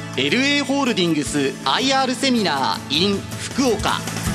LA ホールディングス IR セミナー in 福岡。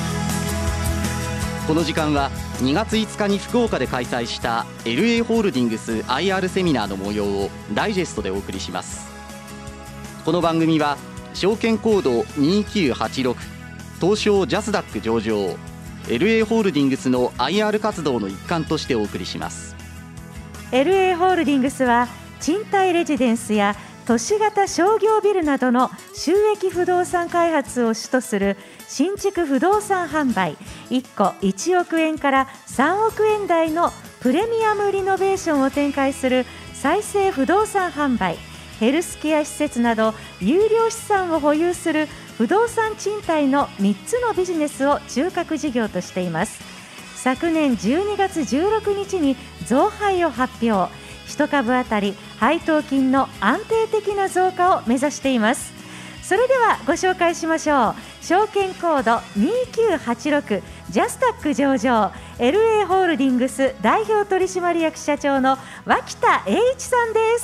この時間は2月5日に福岡で開催した LA ホールディングス IR セミナーの模様をダイジェストでお送りします。この番組は証券コード2986東証ジャスダック上場 LA ホールディングスの IR 活動の一環としてお送りします。 LA ホールディングスは賃貸レジデンスや都市型商業ビルなどの収益不動産開発を主とする新築不動産販売、1戸1億円から3億円台のプレミアムリノベーションを展開する再生不動産販売、ヘルスケア施設など有料資産を保有する不動産賃貸の3つのビジネスを中核事業としています。昨年12月16日に増配を発表。1株当たり配当金の安定的な増加を目指しています。それではご紹介しましょう。証券コード2986ジャスタック上場 LA ホールディングス代表取締役社長の脇田栄一さんです。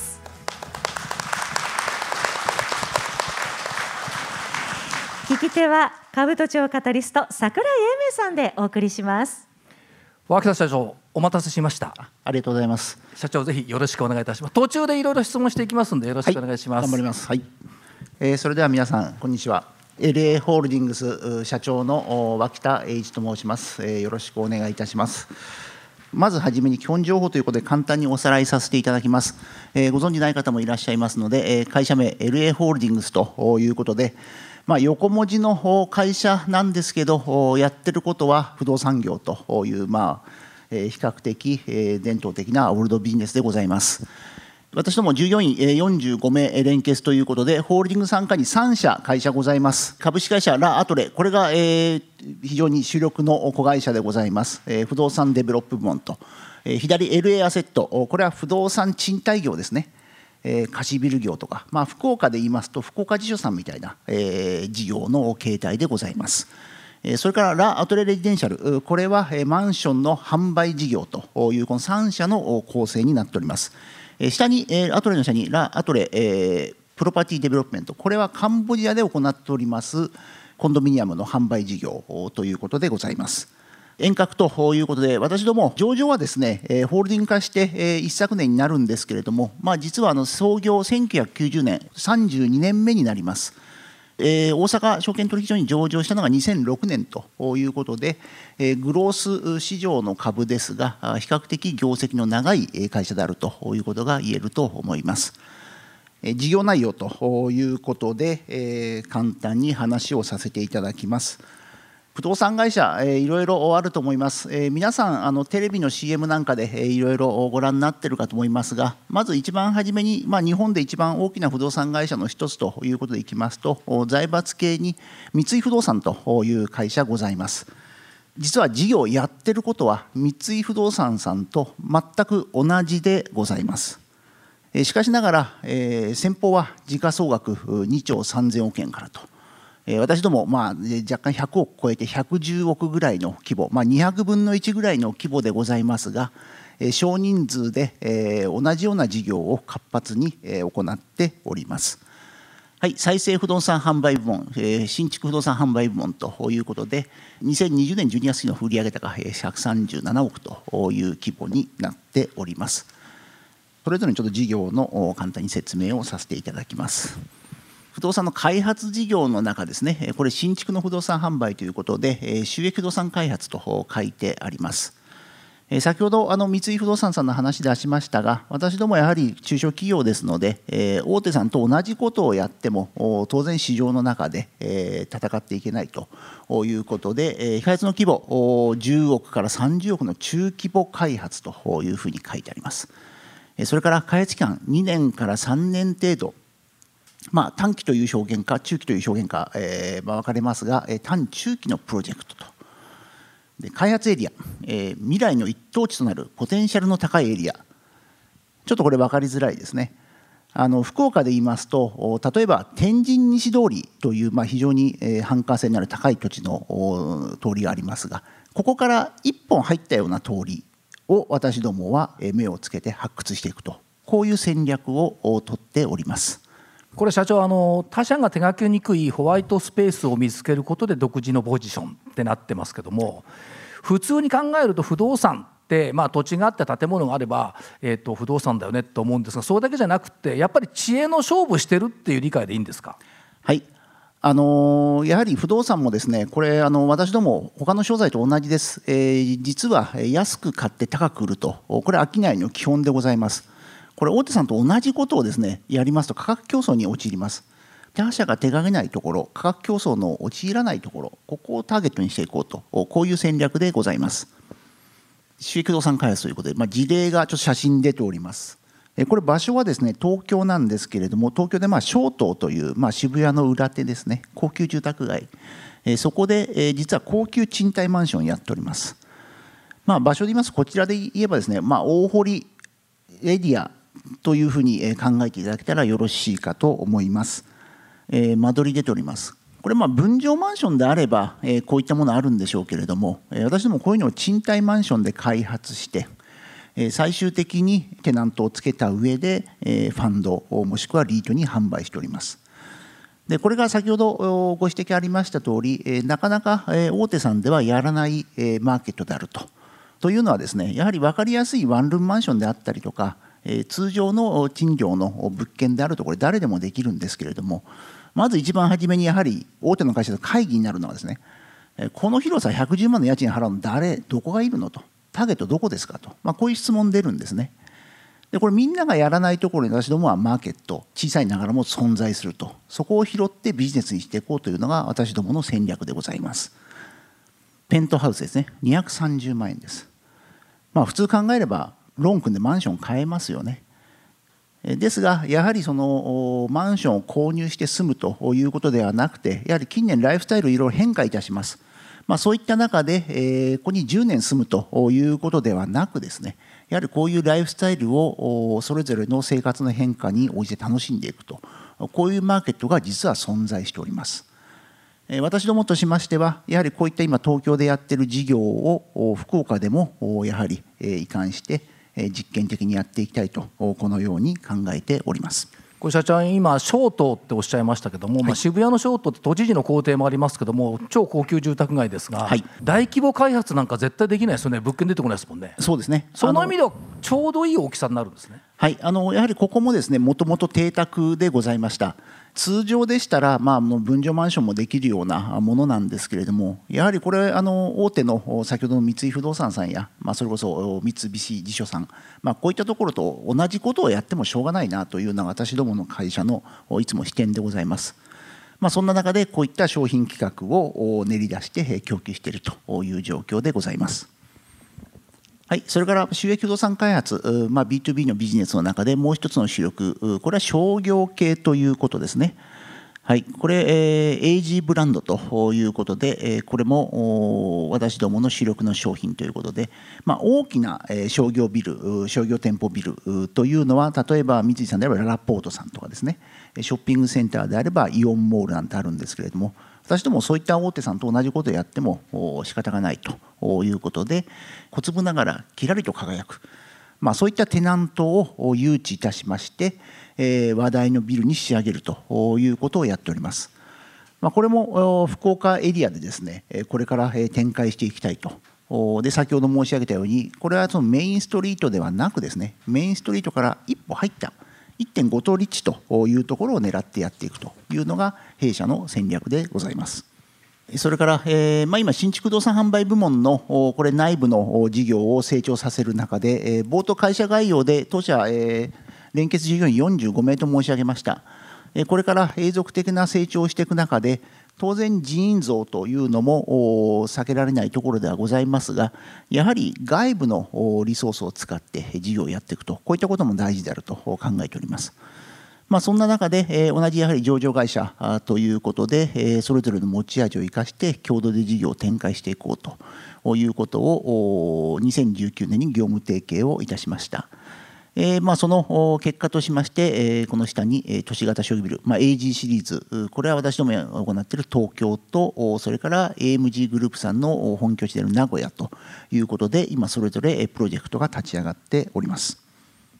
聞き手は兜町カタリスト櫻井英明さんでお送りします。 脇田社長、お待たせしました。 ありがとうございます。 社長、ぜひよろしくお願いいたします。途中でいろいろ質問していきますのでよろしくお願いします。 頑張ります。それでは皆さんこんにちは。 LA ホールディングス社長の脇田栄一と申します。よろしくお願いいたします。まずはじめに基本情報ということで簡単におさらいさせていただきます。ご存じない方もいらっしゃいますので、会社名 LA ホールディングスということで、横文字の会社なんですけど、やってることは不動産業という、比較的伝統的なオールドビジネスでございます。私ども従業員45名連結ということで、ホールディング傘下に3社会社ございます。株式会社ラ・アトレ、これが非常に主力の子会社でございます。不動産デベロップ部門と、左 LA アセット、これは不動産賃貸業ですね。貸しビル業とか、福岡で言いますと福岡地所さんみたいな事業の形態でございます。それからラ・アトレレジデンシャル、これはマンションの販売事業というこの3社の構成になっております。下にアトレの下にラ・アトレプロパティデベロップメント、これはカンボジアで行っておりますコンドミニアムの販売事業ということでございます。遠隔ということで、私ども上場はですね、ホールディング化して一昨年になるんですけれども、実は創業1990年32年目になります。大阪証券取引所に上場したのが2006年ということで、グロース市場の株ですが比較的業績の長い会社であるということが言えると思います。事業内容ということで、簡単に話をさせていただきます。不動産会社、いろいろあると思います。皆さんテレビの CM なんかでいろいろご覧になっているかと思いますが、まず一番初めに、日本で一番大きな不動産会社の一つということでいきますと、財閥系に三井不動産という会社ございます。実は事業をやってることは三井不動産さんと全く同じでございます。しかしながら、先方は時価総額2兆3000億円からと。私ども若干100億超えて110億ぐらいの規模、200分の1ぐらいの規模でございますが、少人数で同じような事業を活発に行っております。再生不動産販売部門、新築不動産販売部門ということで、2020年12月期の売上高137億という規模になっております。それぞれにちょっと事業の簡単に説明をさせていただきます。不動産の開発事業の中ですね、これ新築の不動産販売ということで、収益不動産開発と書いてあります。先ほど三井不動産さんの話出しましたが、私どもやはり中小企業ですので、大手さんと同じことをやっても当然市場の中で戦っていけないということで、開発の規模10億から30億の中規模開発というふうに書いてあります。それから開発期間2年から3年程度、短期という表現か中期という表現か、分かれますが、短中期のプロジェクトと。で開発エリア、未来の一等地となるポテンシャルの高いエリア、ちょっとこれ分かりづらいですね。福岡で言いますと、例えば天神西通りという、非常に繁華性のある高い土地の通りがありますが、ここから一本入ったような通りを私どもは目をつけて発掘していくと、こういう戦略をとっております。 これ社長、他社が手掛けにくいホワイトスペースを見つけることで独自のポジションってなってますけども、普通に考えると不動産って、土地があって建物があれば、不動産だよねと思うんですが、それだけじゃなくてやっぱり知恵の勝負してるっていう理解でいいんですか？ はい、やはり不動産もですね、これ私ども他の商材と同じです。実は安く買って高く売ると、これは商いの基本でございます。これ大手さんと同じことをですねやりますと価格競争に陥ります。他社が手がけないところ、価格競争の陥らないところ、ここをターゲットにしていこうと、こういう戦略でございます。収益不動産開発ということで、事例がちょっと写真に出ております。これ場所はですね東京なんですけれども、東京で松濤という、渋谷の裏手ですね、高級住宅街、そこで実は高級賃貸マンションをやっております。場所で言いますと、こちらで言えばですね、大堀エリアというふうに考えていただけたらよろしいかと思います。間取り出ております。これ分譲マンションであればこういったものあるんでしょうけれども、私どもこういうのを賃貸マンションで開発して最終的にテナントをつけた上でファンドもしくはリートに販売しております。でこれが先ほどご指摘ありました通り、なかなか大手さんではやらないマーケットであると。というのはですね、やはり分かりやすいワンルームマンションであったりとか、通常の賃料の物件であるとこれ誰でもできるんですけれども、まず一番初めにやはり大手の会社と会議になるのはですね、この広さ110万の家賃払うのどこがいるのと、ターゲットどこですかと、こういう質問出るんですね。でこれみんながやらないところに私どもはマーケット小さいながらも存在すると、そこを拾ってビジネスにしていこうというのが私どもの戦略でございます。ペントハウスですね、230万円です。普通考えればローン組んでマンション買えますよね。ですがやはりそのマンションを購入して住むということではなくて、やはり近年ライフスタイルいろいろ変化いたします。そういった中で、ここに10年住むということではなくですね、やはりこういうライフスタイルをそれぞれの生活の変化に応じて楽しんでいくと、こういうマーケットが実は存在しております。私どもとしましては、やはりこういった今東京でやっている事業を福岡でもやはり移管して実験的にやっていきたいと、このように考えております。 これ社長、今松濤っておっしゃいましたけども、渋谷の松濤って都知事の公邸もありますけども、超高級住宅街ですが、大規模開発なんか絶対できないですよね。物件出てこないですもんね。 そうですね。 その意味ではちょうどいい大きさになるんですね。 はい、やはりここもですね、もともと邸宅でございました。通常でしたら、もう分譲マンションもできるようなものなんですけれども、やはりこれ大手の先ほどの三井不動産さんや、それこそ三菱地所さん、こういったところと同じことをやってもしょうがないなというのが私どもの会社のいつも視点でございます。そんな中でこういった商品企画を練り出して供給しているという状況でございます。はい、それから収益不動産開発、B2B のビジネスの中でもう一つの主力、これは商業系ということですね。はい、これ、AG ブランドということで、これも私どもの主力の商品ということで、大きな商業ビル、商業店舗ビルというのは、例えば三井さんであればララポートさんとかですね、ショッピングセンターであればイオンモールなんてあるんですけれども、私どもそういった大手さんと同じことをやっても仕方がないということで、小粒ながらきらりと輝く、そういったテナントを誘致いたしまして、話題のビルに仕上げるということをやっております。これも福岡エリアでですね、これから展開していきたいと。で先ほど申し上げたように、これはそのメインストリートではなくですね、メインストリートから一歩入った1.5 棟立地というところを狙ってやっていくというのが弊社の戦略でございます。それから、今新築不動産販売部門のこれ内部の事業を成長させる中で、冒頭会社概要で当社連結従業員45名と申し上げました。これから永続的な成長をしていく中で、当然人員増というのも避けられないところではございますが、やはり外部のリソースを使って事業をやっていくと、こういったことも大事であると考えております。そんな中で同じやはり上場会社ということで、それぞれの持ち味を生かして共同で事業を展開していこうということを2019年に業務提携をいたしました。その結果としまして、この下に都市型商業ビル、AG シリーズ、これは私どもが行っている東京と、それから AMG グループさんの本拠地である名古屋ということで、今それぞれプロジェクトが立ち上がっております。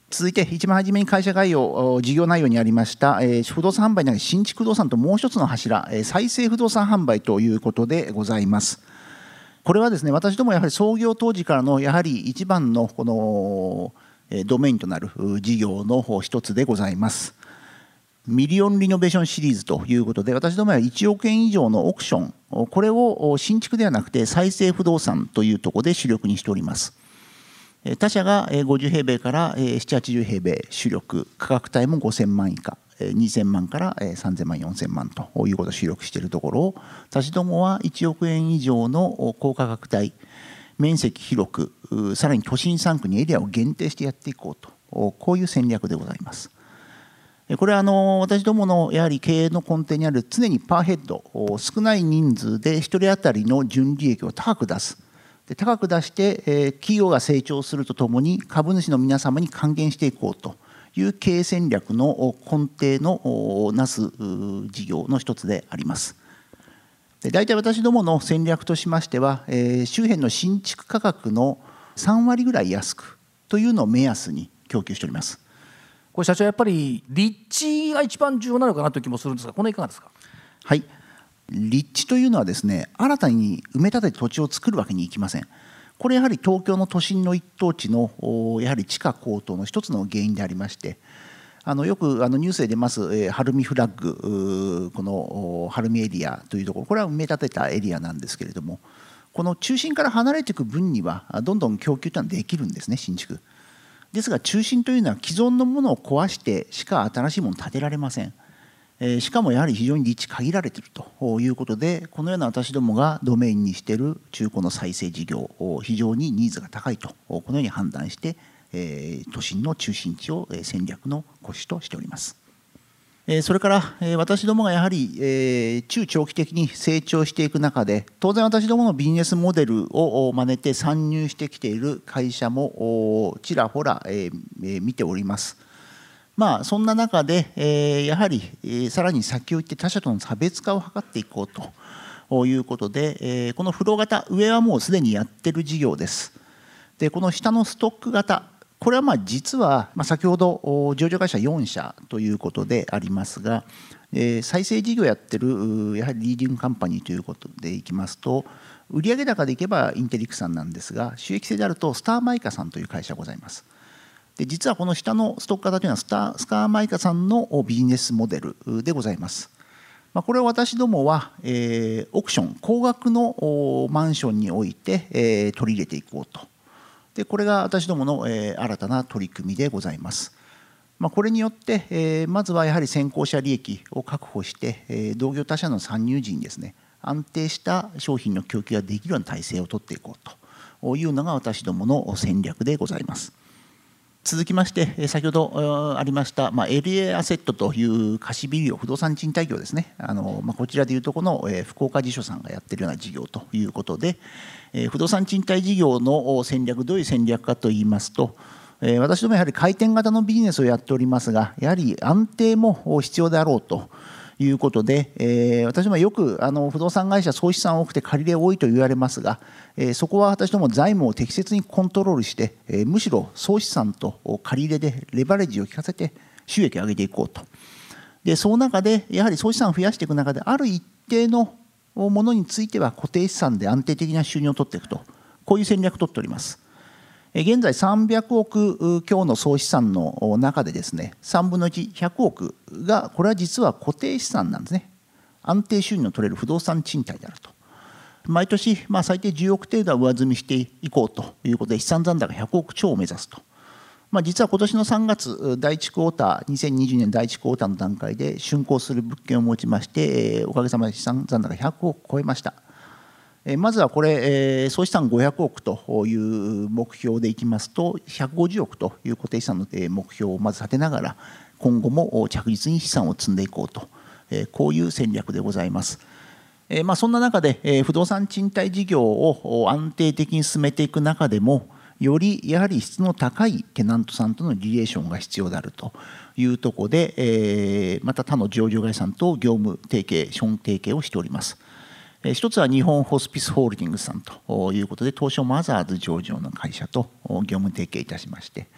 続いて一番初めに会社概要、事業内容にありました、不動産販売の新築不動産ともう一つの柱、再生不動産販売ということでございます。これはですね、私どもやはり創業当時からのやはり一番のこのドメインとなる事業の一つでございます。ミリオンリノベーションシリーズということで、私どもは1億円以上のオークション、これを新築ではなくて再生不動産というところで主力にしております。他社が50平米から7、80平米主力、価格帯も5000万以下、2000万から3000万、4000万ということを主力しているところを、私どもは1億円以上の高価格帯、面積広く、さらに都心3区にエリアを限定してやっていこうと、こういう戦略でございます。これは私どものやはり経営の根底にある常にパーヘッド、少ない人数で1人当たりの純利益を高く出す。高く出して企業が成長するとともに株主の皆様に還元していこうという経営戦略の根底のなす事業の一つであります。大体私どもの戦略としましては、周辺の新築価格の3割ぐらい安くというのを目安に供給しております。 これ社長、やっぱり立地が一番重要なのかなという気もするんですが、このいかがですか。 はい、立地というのはですね、新たに埋め立てて土地を作るわけにいきません。これやはり東京の都心の一等地のやはり地価高騰の一つの原因でありまして、よくニュースで出ます晴海フラッグ、この晴海エリアというところ、これは埋め立てたエリアなんですけれども、この中心から離れていく分にはどんどん供給というのはできるんですね、新築。ですが中心というのは既存のものを壊してしか新しいものを建てられません。しかもやはり非常に立地限られているということで、このような私どもがドメインにしている中古の再生事業、非常にニーズが高いとこのように判断して、都心の中心地を戦略の骨子としております。それから私どもがやはり中長期的に成長していく中で、当然私どものビジネスモデルを真似て参入してきている会社もちらほら見ております。そんな中でやはりさらに先を行って他社との差別化を図っていこうということで、このフロー型、上はもうすでにやってる事業です。でこの下のストック型、これは実は先ほど上場会社4社ということでありますが、再生事業やってるやはりリーディングカンパニーということでいきますと、売上高でいけばインテリックさんなんですが、収益性であるとスターマイカさんという会社がございます。で実はこの下のストック型というのはスターマイカさんのビジネスモデルでございます。これを私どもはオークション、高額のマンションにおいて取り入れていこうと。でこれが私どもの新たな取り組みでございます。これによってまずはやはり先行者利益を確保して同業他社の参入時にですね、安定した商品の供給ができるような体制を取っていこうというのが私どもの戦略でございます。続きまして先ほどありました、LA アセットという貸しビル用不動産賃貸業ですね。こちらでいうとこの福岡地所さんがやってるような事業ということで、不動産賃貸事業の戦略、どういう戦略かといいますと、私どもやはり回転型のビジネスをやっておりますが、やはり安定も必要であろうということで、私どもはよく不動産会社総資産多くて借り入れ多いと言われますが、そこは私ども財務を適切にコントロールして、むしろ総資産と借り入れでレバレッジを効かせて収益を上げていこうと。でその中でやはり総資産を増やしていく中で、ある一定のものについては固定資産で安定的な収入を取っていくと、こういう戦略を取っております。現在300億強の総資産の中でですね、3分の1、100億がこれは実は固定資産なんですね。安定収入の取れる不動産賃貸であると。毎年最低10億程度は上積みしていこうということで、資産残高100億超を目指すと。実は今年の3月第1クォーター、2020年第1クォーターの段階で竣工する物件を持ちまして、おかげさまで資産残高100億を超えました。まずはこれ総資産500億という目標でいきますと、150億という固定資産の目標をまず立てながら、今後も着実に資産を積んでいこうと、こういう戦略でございます。そんな中で不動産賃貸事業を安定的に進めていく中でも、よりやはり質の高いテナントさんとのリレーションが必要であるというところで、また他の上場会社さんと業務提携、資本提携をしております。一つは日本ホスピスホールディングスさんということで、東証マザーズ上場の会社と業務提携いたしまして、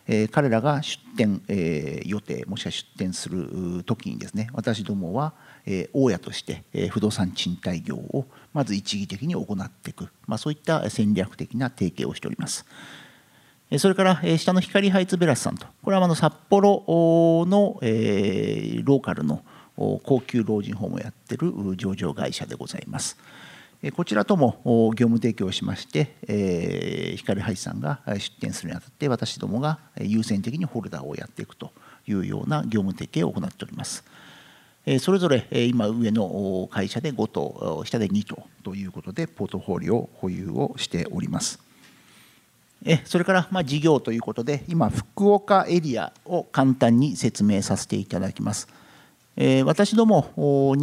彼らが出店、予定もしくは出店する時にですね、私どもは大家として不動産賃貸業をまず一義的に行っていく、そういった戦略的な提携をしております。それから下の光ハイツベラスさんと、これは札幌のローカルの高級老人ホームをやっている上場会社でございます。こちらとも業務提供をしまして、光ハイツさんが出店するにあたって私どもが優先的にホルダーをやっていくというような業務提携を行っております。それぞれ今上の会社で5棟、下で2棟ということでポートフォリオを保有をしております。それから事業ということで今福岡エリアを簡単に説明させていただきます。私ども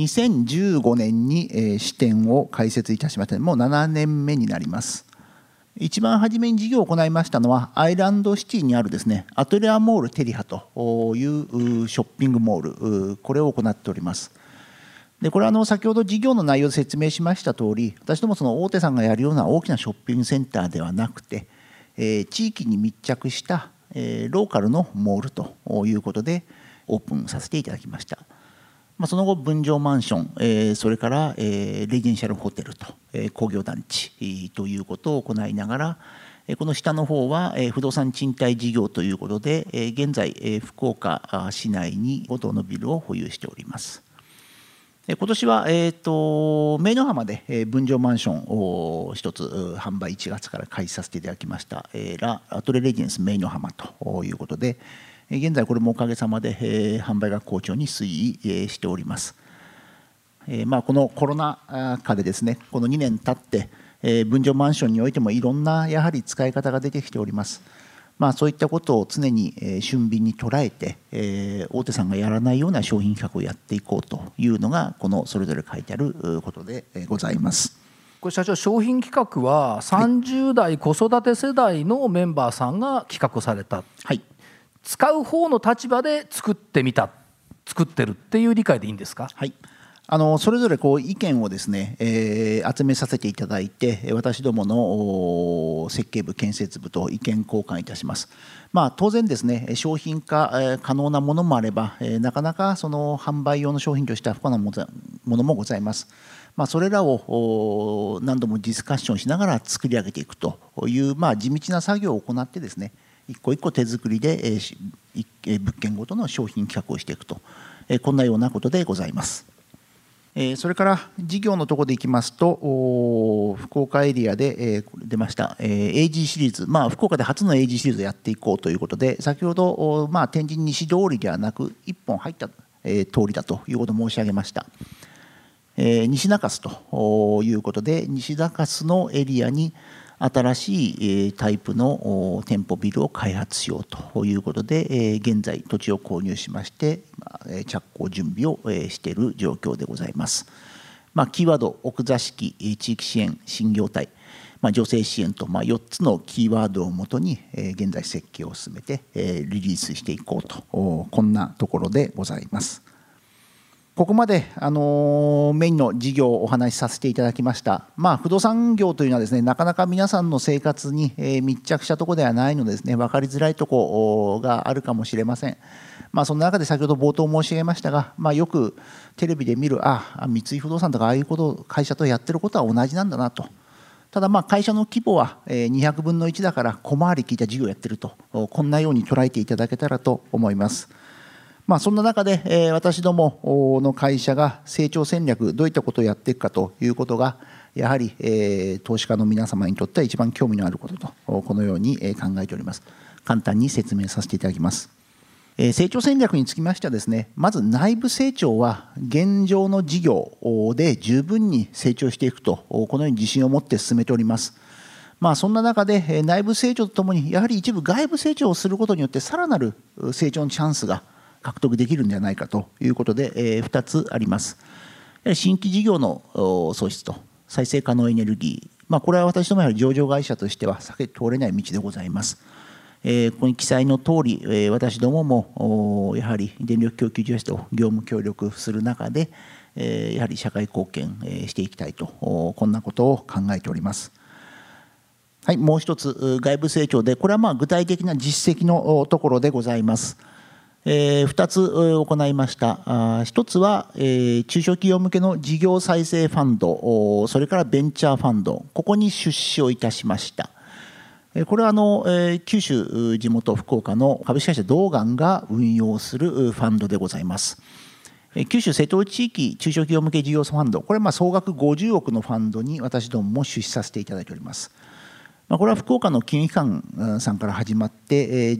2015年に支店を開設いたしましてもう7年目になります。一番初めに事業を行いましたのはアイランドシティにあるですねアトリアモールテリハというショッピングモール、これを行っております。でこれは先ほど事業の内容で説明しました通り、私どもその大手さんがやるような大きなショッピングセンターではなくて、地域に密着したローカルのモールということでオープンさせていただきました。その後分譲マンション、それからレジデンシャルホテルと工業団地ということを行いながら、この下の方は不動産賃貸事業ということで現在福岡市内に5棟のビルを保有しております。今年は明の浜で分譲マンションを一つ販売1月から開始させていただきましたラ・アトレレジデンス明の浜ということで、現在これもおかげさまで販売が好調に推移しております。このコロナ禍でですね、この2年経って分譲マンションにおいてもいろんなやはり使い方が出てきております。そういったことを常に俊敏に捉えて大手さんがやらないような商品企画をやっていこうというのがこのそれぞれ書いてあることでございます。 これ社長、商品企画は30代子育て世代のメンバーさんが企画された、 はい、 使う方の立場で作ってみた、作ってるっていう理解でいいんですか？ はい、それぞれ意見をですね、集めさせていただいて私どもの設計部建設部と意見交換いたします。当然ですね商品化可能なものもあればなかなかその販売用の商品としては不可能なものもございます。それらを何度もディスカッションしながら作り上げていくという地道な作業を行ってですね一個一個手作りで物件ごとの商品企画をしていくとこんなようなことでございます。それから事業のところでいきますと福岡エリアで出ました AG シリーズ、福岡で初の AG シリーズをやっていこうということで先ほど天神西通りではなく1本入った通りだということを申し上げました。西中洲ということで西中洲のエリアに新しいタイプの店舗ビルを開発しようということで現在土地を購入しまして着工準備をしている状況でございます。キーワード奥座敷地域支援新業態女性支援と4つのキーワードをもとに現在設計を進めてリリースしていこうとこんなところでございます。ここまでメインの事業をお話しさせていただきました。不動産業というのはですねなかなか皆さんの生活に密着したところではないのでですね分かりづらいところがあるかもしれません。その中で先ほど冒頭申し上げましたが、よくテレビで見る三井不動産とかああいうことを会社とやってることは同じなんだなと。ただ会社の規模は200分の1だから小回り利いた事業をやってるとこんなように捉えていただけたらと思います。そんな中で私どもの会社が成長戦略どういったことをやっていくかということがやはり投資家の皆様にとっては一番興味のあることとこのように考えております。簡単に説明させていただきます。成長戦略につきましてはですねまず内部成長は現状の事業で十分に成長していくとこのように自信を持って進めております。そんな中で内部成長とともにやはり一部外部成長をすることによってさらなる成長のチャンスが獲得できるんじゃないかということで2つあります。新規事業の創出と再生可能エネルギー、これは私どもやはり上場会社としては避け通れない道でございます。ここに記載の通り私どももやはり電力供給事業者と業務協力する中でやはり社会貢献していきたいとこんなことを考えております。 はい、もう一つ外部成長で、これは具体的な実績のところでございます。2つ行いました。1つは中小企業向けの事業再生ファンド、それからベンチャーファンド、ここに出資をいたしました。これは九州地元福岡の株式会社道元が運用するファンドでございます。九州瀬戸内地域中小企業向け事業ファンド、これは総額50億のファンドに私どもも出資させていただいております。これは福岡の金融機関さんから始まって、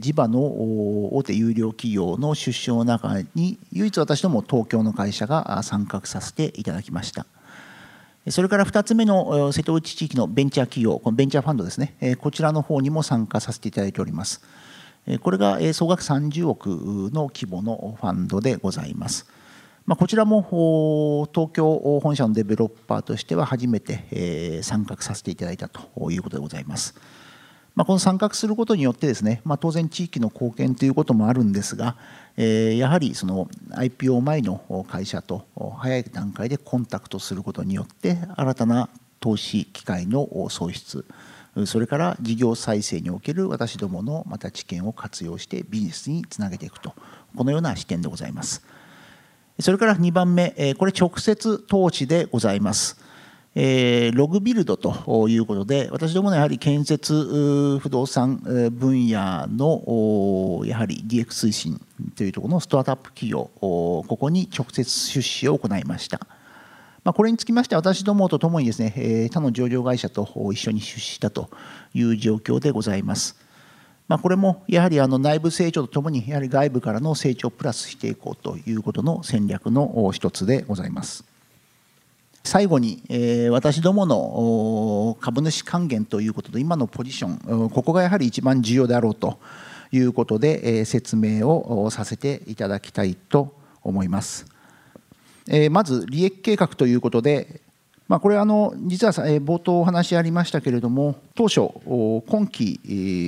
地場の大手優良企業の出資の中に唯一私ども東京の会社が参画させていただきました。それから2つ目の瀬戸内地域のベンチャー企業、このベンチャーファンドですね、こちらの方にも参加させていただいております。これが総額30億の規模のファンドでございます。こちらも東京本社のデベロッパーとしては初めて参画させていただいたということでございます。この参画することによってですね、当然地域の貢献ということもあるんですが、やはりその IPO 前の会社と早い段階でコンタクトすることによって新たな投資機会の創出、それから事業再生における私どものまた知見を活用してビジネスにつなげていくと、このような視点でございます。それから2番目、これ直接投資でございます。ログビルドということで、私どものやはり建設不動産分野のやはり DX 推進というところのスタートアップ企業、ここに直接出資を行いました。これにつきましては私どもとともにですね、他の上場会社と一緒に出資したという状況でございます。これもやはり内部成長とともにやはり外部からの成長をプラスしていこうということの戦略の一つでございます。最後に私どもの株主還元ということで今のポジション、ここがやはり一番重要であろうということで説明をさせていただきたいと思います。まず利益計画ということで、これ実は冒頭お話ありましたけれども、当初今期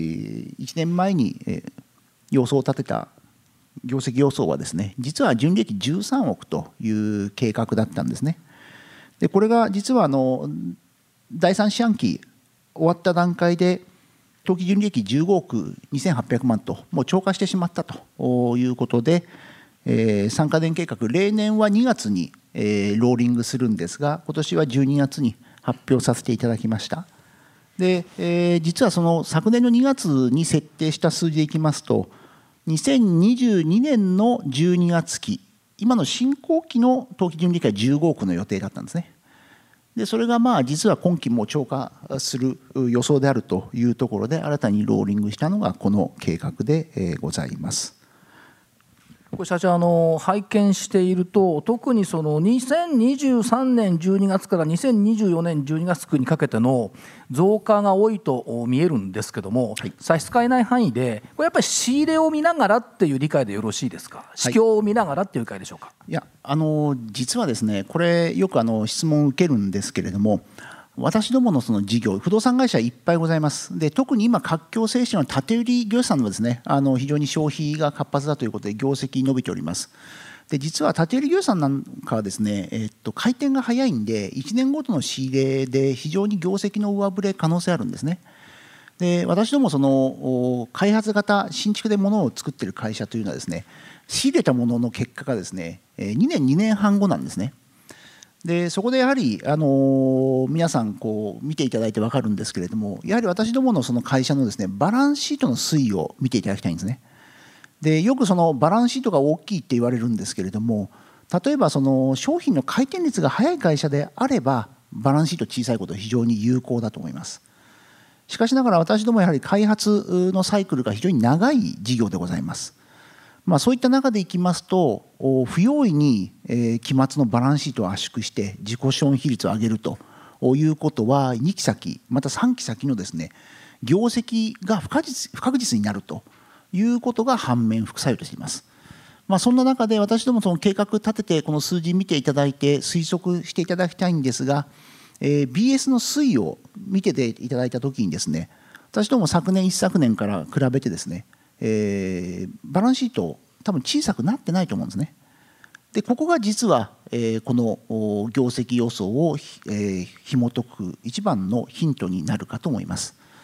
1年前に予想を立てた業績予想はですね、実は純利益13億という計画だったんですね。でこれが実は第3四半期終わった段階で当期純利益15億2800万ともう超過してしまったということで、3カ年計画、例年は2月にローリングするんですが、今年は12月に発表させていただきました。で、実はその昨年の2月に設定した数字でいきますと、2022年の12月期、今の進行期の当期純利益は15億の予定だったんですね。でそれが実は今期も超過する予想であるというところで新たにローリングしたのがこの計画でございます。 これ社長拝見していると、特にその2023年12月から2024年12月にかけての増加が多いと見えるんですけども、差し支えない範囲でこれやっぱり仕入れを見ながらっていう理解でよろしいですか、市況を見ながらっていう理解でしょうか。 いや実はですね、これよく質問を受けるんですけれども、私どものその事業、不動産会社いっぱいございます。で特に今活況精神の建売業者さんはですね、非常に消費が活発だということで業績伸びております。で実は建売業者さんなんかはですね、回転が早いんで1年ごとの仕入れで非常に業績の上振れ可能性あるんですね。で私どもその開発型新築で物を作っている会社というのはですね、仕入れたものの結果がですね2年半後なんですね。でそこでやはり皆さん見ていただいて分かるんですけれども、やはり私どものその会社のですねバランスシートの推移を見ていただきたいんですね。でよくそのバランスシートが大きいって言われるんですけれども、例えばその商品の回転率が速い会社であればバランスシート小さいことは非常に有効だと思います。しかしながら私どもやはり開発のサイクルが非常に長い事業でございます。そういった中でいきますと、不用意に期末のバランスシートを圧縮して自己資本比率を上げるということは2期先また3期先のですね業績が不確実になるということが反面副作用としています。そんな中で私どもその計画立ててこの数字見ていただいて推測していただきたいんですが、BS の推移を見ていただいたときにですね、私ども昨年一昨年から比べてですねバランスシート多分小さくなってないと思うんですね。でここが実はこの業績予想を紐解く一番のヒントになるかと思います。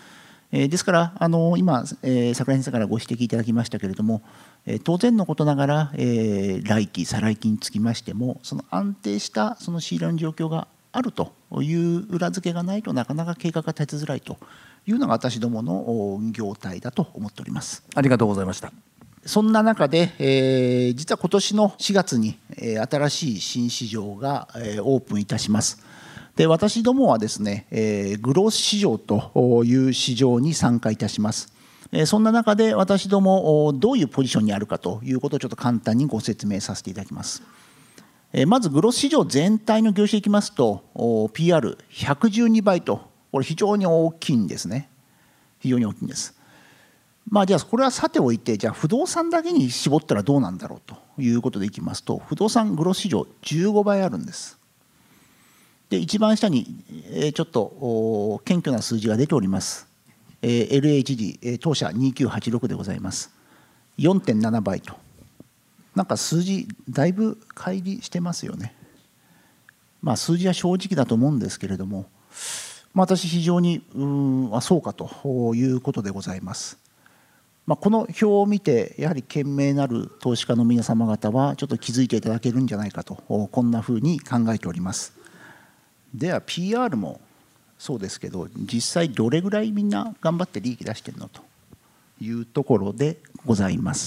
ですから今、櫻井先生からご指摘いただきましたけれども、当然のことながら、来期再来期につきましてもその安定したその仕入れの状況があるという裏付けがないとなかなか計画が立てづらいというのが私どもの業態だと思っております。 ありがとうございました。 そんな中で、実は今年の4月に、新しい新市場が、オープンいたします。で、私どもはですね、グロース市場という市場に参加いたします。そんな中で私どもどういうポジションにあるかということをちょっと簡単にご説明させていただきます。まずグロース市場全体の業種でいきますと PR112 倍と、これ非常に大きいんですね。非常に大きいんです。じゃあこれはさておいて、じゃあ不動産だけに絞ったらどうなんだろうということでいきますと、不動産グロース市場15倍あるんです。で、一番下にちょっと謙虚な数字が出ております。LHD 当社2986でございます。4.7 倍と。なんか数字だいぶ乖離してますよね。数字は正直だと思うんですけれども、私非常にそうかということでございます。この表を見てやはり賢明なる投資家の皆様方はちょっと気づいていただけるんじゃないかと、こんなふうに考えております。では PR もそうですけど、実際どれぐらいみんな頑張って利益出してるのというところでございます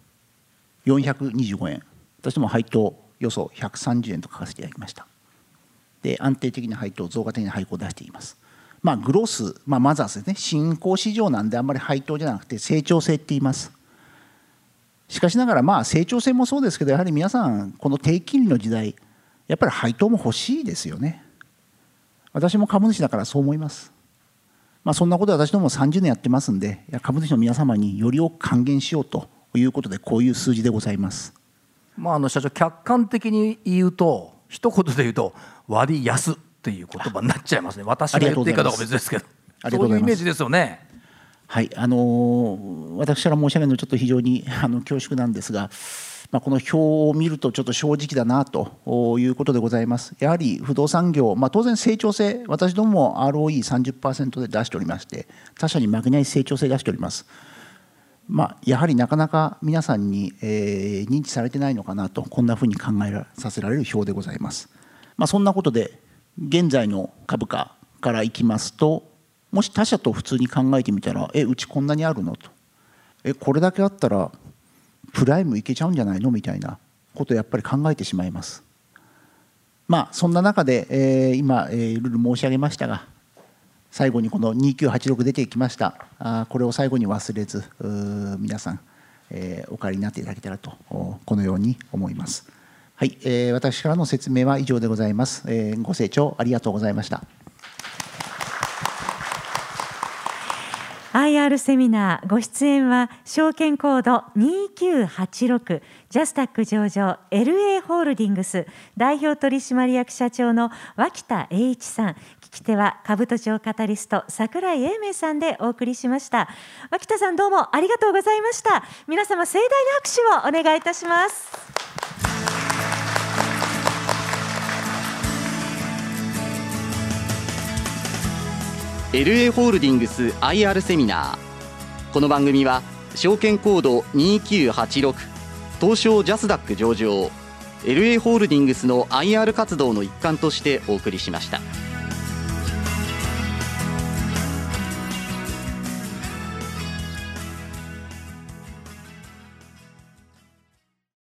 。425円、私ども配当予想130円と書かせていただきました。で、安定的な配当、増加的な配当を出しています。グロース、マザーズですね、新興市場なんであんまり配当じゃなくて成長性って言います。しかしながら成長性もそうですけど、やはり皆さんこの低金利の時代、やっぱり配当も欲しいですよね。私も株主だからそう思います。そんなことで私ども30年やってますんで、株主の皆様により多く還元しようということで、こういう数字でございます。 社長、客観的に言うと、一言で言うと割安っていう言葉になっちゃいますね。私が言っていいかどうか別ですけど、そういうイメージですよね。 はい、私から申し上げるのはちょっと非常に恐縮なんですが、この表を見るとちょっと正直だなということでございます。やはり不動産業、当然成長性、私どもも ROE30% で出しておりまして、他社に負けない成長性出しております。やはりなかなか皆さんに、認知されてないのかなと、こんなふうに考えさせられる表でございます。そんなことで現在の株価からいきますと、もし他社と普通に考えてみたら、うちこんなにあるのと、これだけあったらプライムいけちゃうんじゃないのみたいなことをやっぱり考えてしまいます。そんな中で、今、ルール申し上げましたが、最後にこの2986出てきました。これを最後に忘れず、皆さん、お帰りになっていただけたらと、このように思います。はい、私からの説明は以上でございます。ご清聴ありがとうございました。 IR セミナーご出演は証券コード2986ジャスタック上場 LA ホールディングス代表取締役社長の脇田栄一さん、聞き手は株都庁カタリスト櫻井英明さんでお送りしました。脇田さん、どうもありがとうございました。皆様盛大な拍手をお願いいたします。 LA ホールディングス IR セミナー。この番組は証券コード2986東証ジャスダック上場 LA ホールディングスの IR 活動の一環としてお送りしました。